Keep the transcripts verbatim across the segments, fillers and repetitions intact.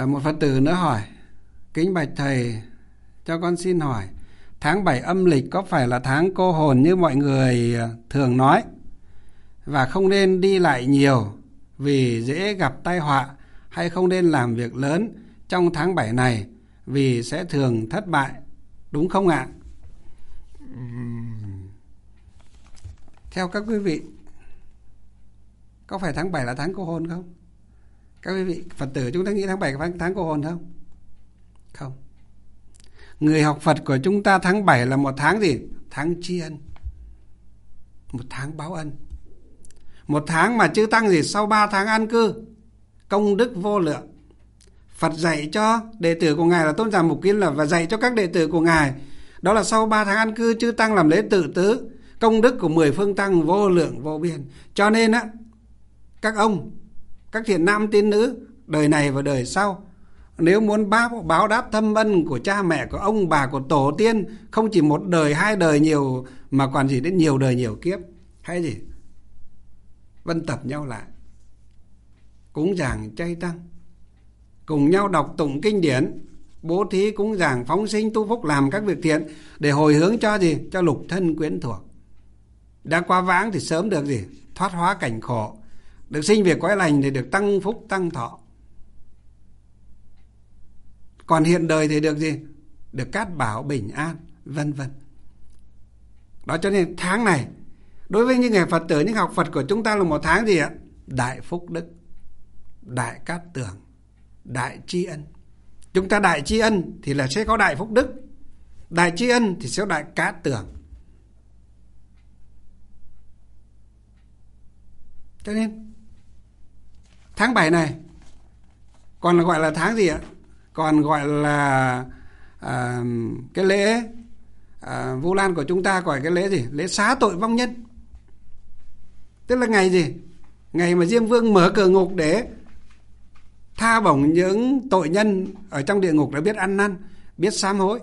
À, một Phật tử nữa hỏi: kính bạch thầy, cho con xin hỏi, tháng bảy âm lịch có phải là tháng cô hồn như mọi người thường nói, và không nên đi lại nhiều vì dễ gặp tai họa, hay không nên làm việc lớn trong tháng bảy này vì sẽ thường thất bại, đúng không ạ? Theo các quý vị, có phải tháng bảy là tháng cô hồn không? Các quý vị Phật tử chúng ta nghĩ tháng bảy là tháng cô hồn không? Không. Người học Phật của chúng ta tháng bảy là một tháng gì? Tháng tri ân, một tháng báo ân, một tháng mà chư Tăng gì sau ba tháng an cư, công đức vô lượng. Phật dạy cho đệ tử của Ngài là Tôn giả Mục Kiên là và dạy cho các đệ tử của Ngài, đó là sau ba tháng an cư chư Tăng làm lễ tự tứ, công đức của mười phương Tăng vô lượng vô biên. Cho nên á, các ông, các thiện nam tín nữ đời này và đời sau, nếu muốn báo, báo đáp thâm ân của cha mẹ, của ông bà, của tổ tiên, không chỉ một đời hai đời nhiều, mà còn gì đến nhiều đời nhiều kiếp, hay gì vân tập nhau lại, cúng dường chay tăng, cùng nhau đọc tụng kinh điển, bố thí cúng dường, phóng sinh tu phúc, làm các việc thiện để hồi hướng cho gì? Cho lục thân quyến thuộc. Đã quá vãng thì sớm được gì? Thoát hóa cảnh khổ, được sinh về cõi lành thì được tăng phúc tăng thọ. Còn hiện đời thì được gì? Được cát bảo bình an, vân vân. Đó, cho nên tháng này đối với những người Phật tử, những học Phật của chúng ta là một tháng gì ạ? Đại phúc đức, đại cát tường, đại tri ân. Chúng ta đại tri ân thì là sẽ có đại phúc đức, đại tri ân thì sẽ có đại cát tường. Cho nên tháng bảy này còn gọi là tháng gì ạ? Còn gọi là à, cái lễ à, Vu Lan của chúng ta gọi cái lễ gì? Lễ xá tội vong nhân. Tức là ngày gì? Ngày mà Diêm Vương mở cửa ngục để tha bổng những tội nhân ở trong địa ngục đã biết ăn năn, biết sám hối.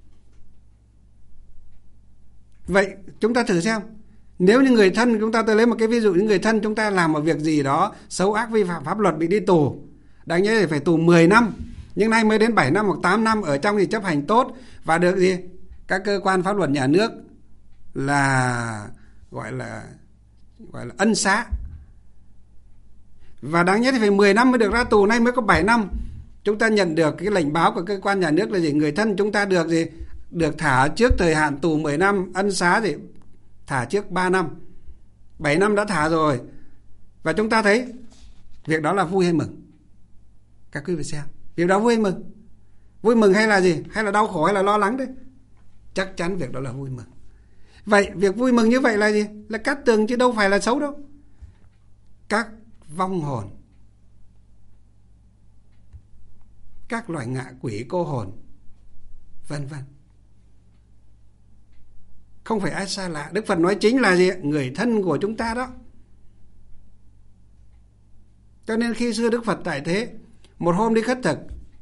Vậy chúng ta thử xem, nếu như người thân chúng ta, tôi lấy một cái ví dụ, những người thân chúng ta làm một việc gì đó xấu ác vi phạm pháp luật bị đi tù, đáng nhớ thì phải tù mười năm, nhưng nay mới đến bảy năm hoặc tám năm, ở trong thì chấp hành tốt và được gì? Các cơ quan pháp luật nhà nước là gọi là gọi là ân xá. Và đáng nhất thì phải mười năm mới được ra tù, nay mới có bảy năm. Chúng ta nhận được cái lệnh báo của cơ quan nhà nước là gì? Người thân chúng ta được gì? Được thả trước thời hạn tù mười năm, ân xá thì thả trước ba năm. bảy năm đã thả rồi. Và chúng ta thấy việc đó là vui hay mừng? Các quý vị xem, việc đó vui hay mừng? Vui mừng hay là gì? Hay là đau khổ hay là lo lắng đấy? Chắc chắn việc đó là vui mừng. Vậy việc vui mừng như vậy là gì? Là cát tường chứ đâu phải là xấu đâu. Các vong hồn, các loài ngạ quỷ cô hồn, vân vân, không phải ai xa lạ. Đức Phật nói chính là gì? Người thân của chúng ta đó. Cho nên khi xưa Đức Phật tại thế, một hôm đi khất thực,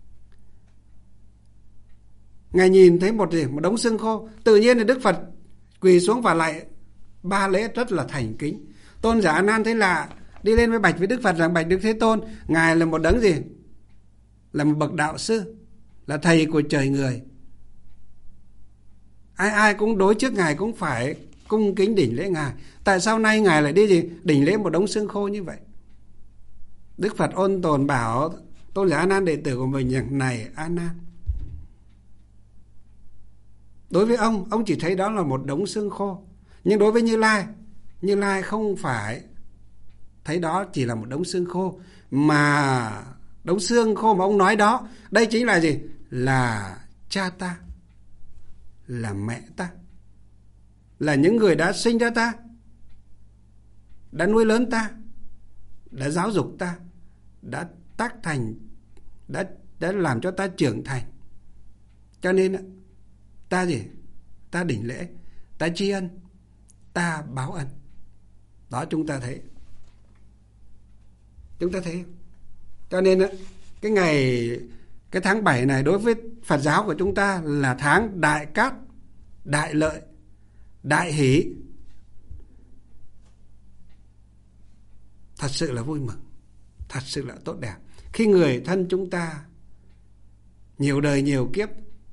Ngài nhìn thấy một gì? Một đống xương khô. Tự nhiên thì Đức Phật quỳ xuống và lại ba lễ rất là thành kính. Tôn giả A Nan thấy lạ, đi lên với bạch với Đức Phật rằng: bạch Đức Thế Tôn, Ngài là một đấng gì? Là một bậc đạo sư, là thầy của trời người. Ai ai cũng đối trước Ngài cũng phải cung kính đỉnh lễ Ngài. Tại sao nay Ngài lại đi gì? Đỉnh lễ một đống xương khô như vậy? Đức Phật ôn tồn bảo Tôn giả A Nan đệ tử của mình rằng: này A Nan, đối với ông, ông chỉ thấy đó là một đống xương khô. Nhưng đối với Như Lai, Như Lai không phải thấy đó chỉ là một đống xương khô, mà đống xương khô mà ông nói đó, đây chính là gì? Là cha ta, là mẹ ta, là những người đã sinh ra ta, đã nuôi lớn ta, đã giáo dục ta, đã tác thành, đã, đã làm cho ta trưởng thành. Cho nên ta gì? Ta đỉnh lễ, ta tri ân, ta báo ân. Đó, chúng ta thấy. Chúng ta thấy. Cho nên cái ngày, cái tháng bảy này đối với Phật giáo của chúng ta là tháng đại cát, đại lợi, đại hỷ. Thật sự là vui mừng, thật sự là tốt đẹp. Khi người thân chúng ta nhiều đời nhiều kiếp.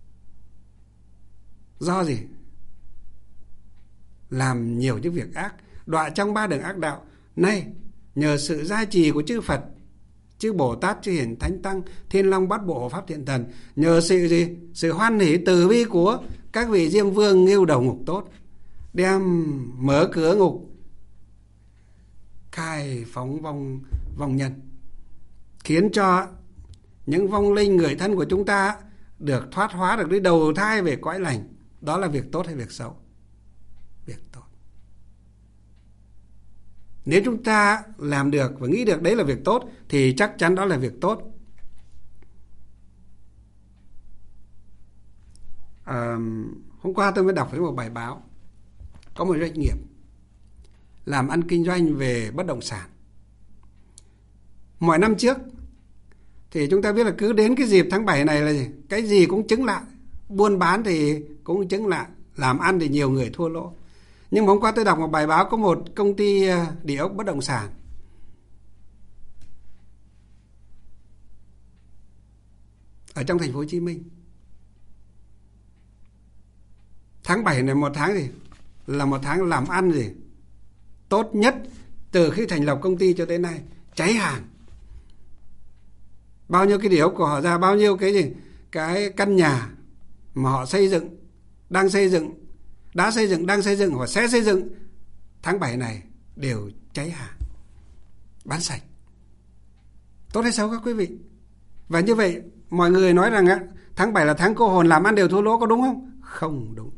Do gì? Làm nhiều những việc ác, đọa trong ba đường ác đạo. Nay nhờ sự gia trì của chư Phật, chư Bồ Tát, chư Hiền Thánh Tăng, Thiên Long Bát Bộ Hộ Pháp Thiện Thần, nhờ sự gì? Sự hoan hỷ từ bi của các vị Diêm Vương Ngưu Đầu Ngục Tốt, đem mở cửa ngục, khai phóng vong vong nhân, khiến cho những vong linh người thân của chúng ta được thoát hóa, được đi đầu thai về cõi lành. Đó là việc tốt hay việc xấu? Việc tốt. Nếu chúng ta làm được và nghĩ được đấy là việc tốt thì chắc chắn đó là việc tốt. À, hôm qua tôi mới đọc thấy một bài báo, có một doanh nghiệp làm ăn kinh doanh về bất động sản. Mọi năm trước thì chúng ta biết là cứ đến cái dịp tháng bảy này là gì? Cái gì cũng chứng lại. Buôn bán thì cũng chứng lại, làm ăn thì nhiều người thua lỗ. Nhưng mà hôm qua tôi đọc một bài báo, có một công ty địa ốc bất động sản ở trong thành phố Hồ Chí Minh. Tháng bảy này một tháng gì? Là một tháng làm ăn gì? Tốt nhất từ khi thành lập công ty cho tới nay. Cháy hàng. Bao nhiêu cái địa ốc của họ ra, bao nhiêu cái gì? Cái căn nhà mà họ xây dựng, đang xây dựng, đã xây dựng, đang xây dựng hoặc sẽ xây dựng, tháng bảy này đều cháy hàng, bán sạch. Tốt hay xấu các quý vị? Và như vậy mọi người nói rằng tháng bảy là tháng cô hồn, làm ăn đều thua lỗ, có đúng không? Không đúng.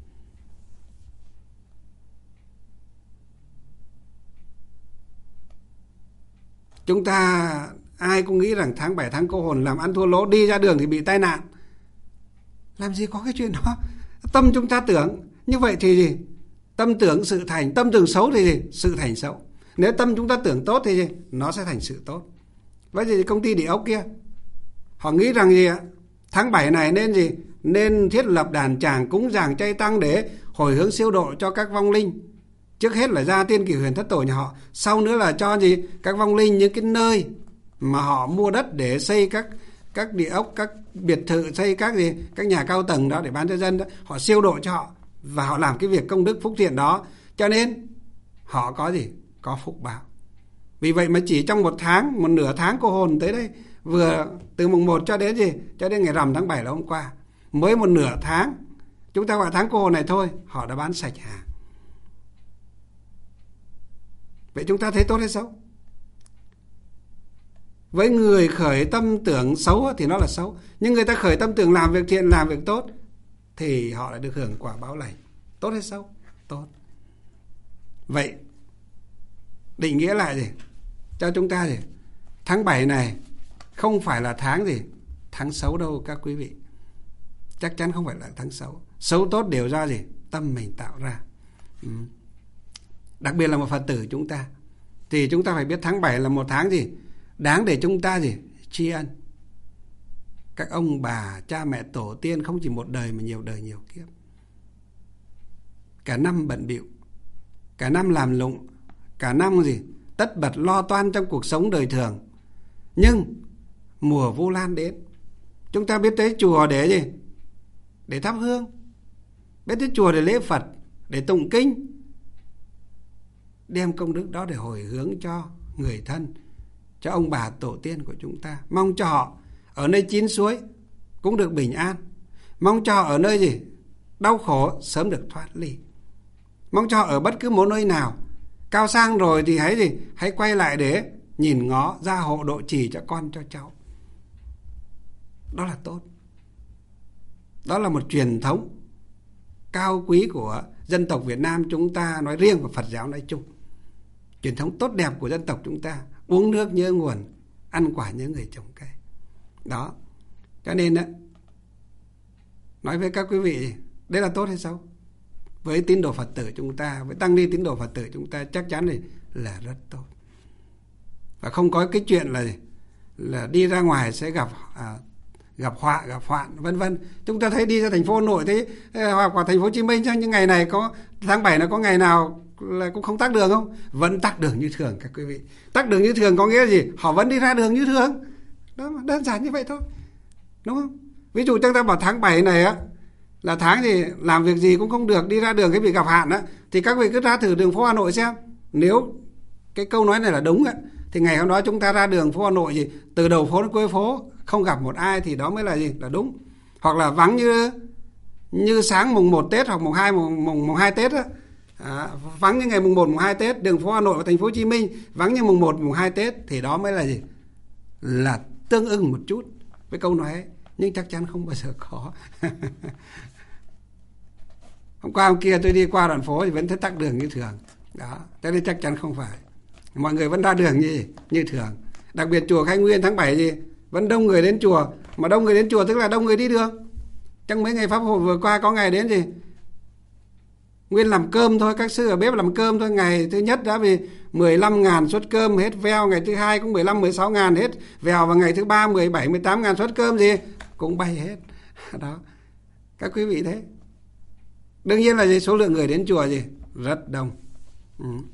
Chúng ta ai cũng nghĩ rằng tháng bảy tháng cô hồn, làm ăn thua lỗ, đi ra đường thì bị tai nạn. Làm gì có cái chuyện đó. Tâm chúng ta tưởng như vậy thì gì? Tâm tưởng sự thành. Tâm tưởng xấu thì gì? Sự thành xấu. Nếu tâm chúng ta tưởng tốt thì gì? Nó sẽ thành sự tốt. Vậy thì công ty địa ốc kia, họ nghĩ rằng gì ạ? Tháng bảy này nên gì? Nên thiết lập đàn tràng cúng dường chay tăng để hồi hướng siêu độ cho các vong linh. Trước hết là gia tiên cửu huyền thất tổ nhà họ, sau nữa là cho gì? Các vong linh những cái nơi mà họ mua đất để xây các các địa ốc, các biệt thự, xây các gì, các nhà cao tầng đó để bán cho dân đó, họ siêu độ cho họ và họ làm cái việc công đức phúc thiện đó, cho nên họ có gì? Có phúc báo. Vì vậy mà chỉ trong một tháng, một nửa tháng cô hồn tới đây, vừa từ mùng một cho đến gì? Cho đến ngày rằm tháng bảy là hôm qua, mới một nửa tháng, chúng ta gọi tháng cô hồn này thôi, họ đã bán sạch hàng. Vậy chúng ta thấy tốt hay xấu? Với người khởi tâm tưởng xấu thì nó là xấu. Nhưng người ta khởi tâm tưởng làm việc thiện, làm việc tốt thì họ lại được hưởng quả báo lành. Tốt hay xấu? Tốt. Vậy định nghĩa lại gì? Cho chúng ta gì? Tháng bảy này không phải là tháng gì? Tháng xấu đâu các quý vị. Chắc chắn không phải là tháng xấu. Xấu tốt đều do gì? Tâm mình tạo ra. Ừ. Đặc biệt là một Phật tử chúng ta, thì chúng ta phải biết tháng bảy là một tháng gì? Đáng để chúng ta gì? Tri ân các ông bà, cha mẹ, tổ tiên, không chỉ một đời mà nhiều đời nhiều kiếp. Cả năm bận bịu, cả năm làm lụng, cả năm gì? Tất bật lo toan trong cuộc sống đời thường. Nhưng mùa Vu Lan đến, chúng ta biết tới chùa để gì? Để thắp hương. Biết tới chùa để lễ Phật, để tụng kinh, đem công đức đó để hồi hướng cho người thân, cho ông bà tổ tiên của chúng ta. Mong cho họ ở nơi chín suối cũng được bình an. Mong cho họ ở nơi gì? Đau khổ sớm được thoát ly. Mong cho họ ở bất cứ một nơi nào cao sang rồi thì hãy gì? Hãy quay lại để nhìn ngó, gia hộ độ trì cho con cho cháu. Đó là tốt. Đó là một truyền thống cao quý của dân tộc Việt Nam chúng ta nói riêng và Phật giáo nói chung. Truyền thống tốt đẹp của dân tộc chúng ta. Uống nước nhớ nguồn, ăn quả nhớ người trồng cây. Đó. Cho nên đó, nói với các quý vị, đấy là tốt hay xấu? Với tín đồ Phật tử chúng ta, với tăng ni tín đồ Phật tử chúng ta, chắc chắn là rất tốt. Và không có cái chuyện là là đi ra ngoài sẽ gặp à, gặp họa, gặp hoạn, vân vân. Chúng ta thấy đi ra thành phố Hà Nội thấy hoặc là thành phố Hồ Chí Minh, những ngày này có tháng bảy nó có ngày nào là cũng không tắc đường không? Vẫn tắc đường như thường các quý vị. Tắc đường như thường có nghĩa là gì? Họ vẫn đi ra đường như thường. Đó, đơn giản như vậy thôi. Đúng không? Ví dụ chúng ta bảo tháng bảy này á là tháng thì làm việc gì cũng không được, đi ra đường cái bị gặp hạn á, thì các vị cứ ra thử đường phố Hà Nội xem. Nếu cái câu nói này là đúng á, thì ngày hôm đó chúng ta ra đường phố Hà Nội gì từ đầu phố đến cuối phố không gặp một ai thì đó mới là gì là đúng. Hoặc là vắng như như sáng mùng một Tết hoặc mùng hai mùng mùng, mùng hai Tết á, à, vắng như ngày mùng một mùng hai Tết, đường phố Hà Nội và thành phố Hồ Chí Minh vắng như mùng một mùng hai Tết thì đó mới là gì là tương ưng một chút với câu nói ấy. Nhưng chắc chắn không bao giờ có. Hôm qua hôm kia tôi đi qua đoạn phố thì vẫn thấy tắc đường như thường. Đó, thế nên chắc chắn không phải. Mọi người vẫn ra đường như như thường. Đặc biệt chùa Khai Nguyên tháng bảy gì vẫn đông người đến chùa, mà đông người đến chùa tức là đông người đi đường. Trong mấy ngày pháp hội vừa qua có ngày đến gì Nguyên làm cơm thôi, các sư ở bếp làm cơm thôi. Ngày thứ nhất đã vì mười lăm ngàn suất cơm hết veo, ngày thứ hai cũng mười lăm mười sáu ngàn hết vèo, và ngày thứ ba mười bảy mười tám ngàn suất cơm gì cũng bay hết. Đó, các quý vị thấy. Đương nhiên là gì số lượng người đến chùa gì rất đông. Ừ.